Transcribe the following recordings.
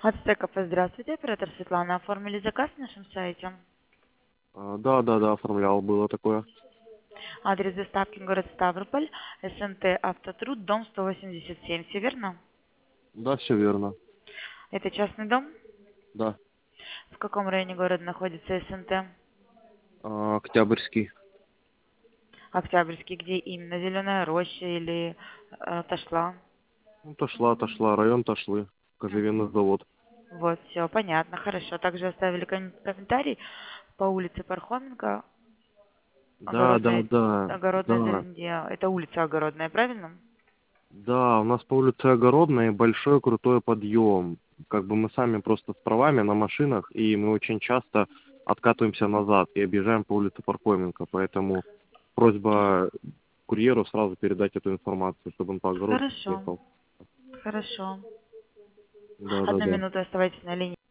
Ацтеков, здравствуйте, оператор Светлана. Оформили заказ на нашем сайте. Да, оформлял, было такое. Адрес доставки город Ставрополь, СНТ Автотруд, дом 187, все верно? Да, все верно. Это частный дом? Да. В каком районе города находится СНТ? Октябрьский. Октябрьский, где именно? Зеленая роща или Ташла? Ну, Ташла, район Ташлы. Кожевенный Мгм. завод. Вот, все, понятно, хорошо. Также оставили комментарий по улице Пархоменко, Да, да, огородная, да, огородная да. деревня. Это улица Огородная, правильно? Да, у нас по улице Огородной большой крутой подъем. Как бы мы сами просто с правами на машинах, и мы очень часто откатываемся назад и объезжаем по улице Пархоменко. Поэтому просьба курьеру сразу передать эту информацию, чтобы он по огороду Хорошо, ехал. хорошо. Да, да, Одну да. минуту оставайтесь на линии.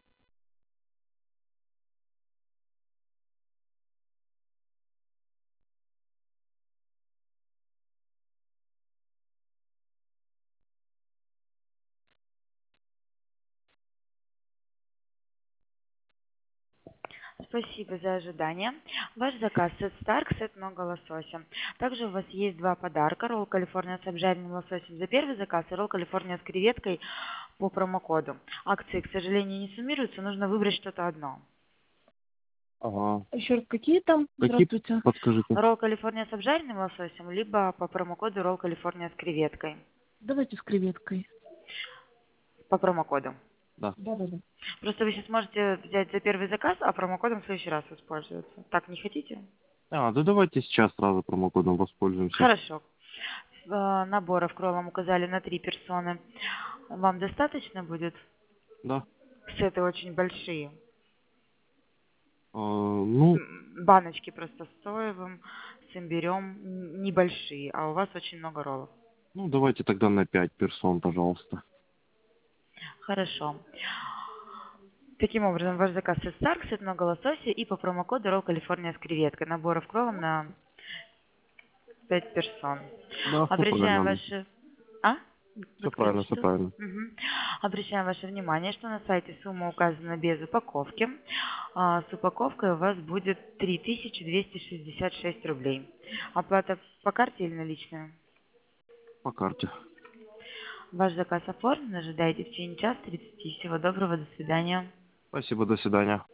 Спасибо за ожидание. Ваш заказ сет Старк, сет много лосося. Также у вас есть два подарка. Ролл Калифорния с обжаренным лососем за первый заказ и ролл Калифорния с креветкой по промокоду. Акции, к сожалению, не суммируются, нужно выбрать что-то одно. Ага. Еще раз, какие там? Какие, Здравствуйте. подскажите? Ролл Калифорния с обжаренным лососем, либо по промокоду ролл Калифорния с креветкой. Давайте с креветкой. По промокоду. Да. Да. Просто вы сейчас можете взять за первый заказ, а промокодом в следующий раз воспользоваться. Так, не хотите? Да давайте сейчас сразу промокодом воспользуемся. Хорошо. Наборов кроллом указали на 3 персоны. Вам достаточно будет? Да. Сеты очень большие. Ну, Баночки просто с соевым, с имбирем небольшие, а у вас очень много роллов. давайте тогда на 5 персон, пожалуйста. Хорошо. Таким образом, ваш заказ из Старк, сет много лосося и по промокоду ролл Калифорния с креветкой. Наборов кроллом на 5 персон. Да, все Обращаем правильно. ваше... А? Вы Все сказали, правильно, все что? правильно. Мгм. Обращаем ваше внимание, что на сайте сумма указана без упаковки. С упаковкой у вас будет 3266 рублей. Оплата по карте или наличная? По карте. Ваш заказ оформлен. Ожидайте в течение часа 30. Всего доброго. До свидания. Спасибо, до свидания.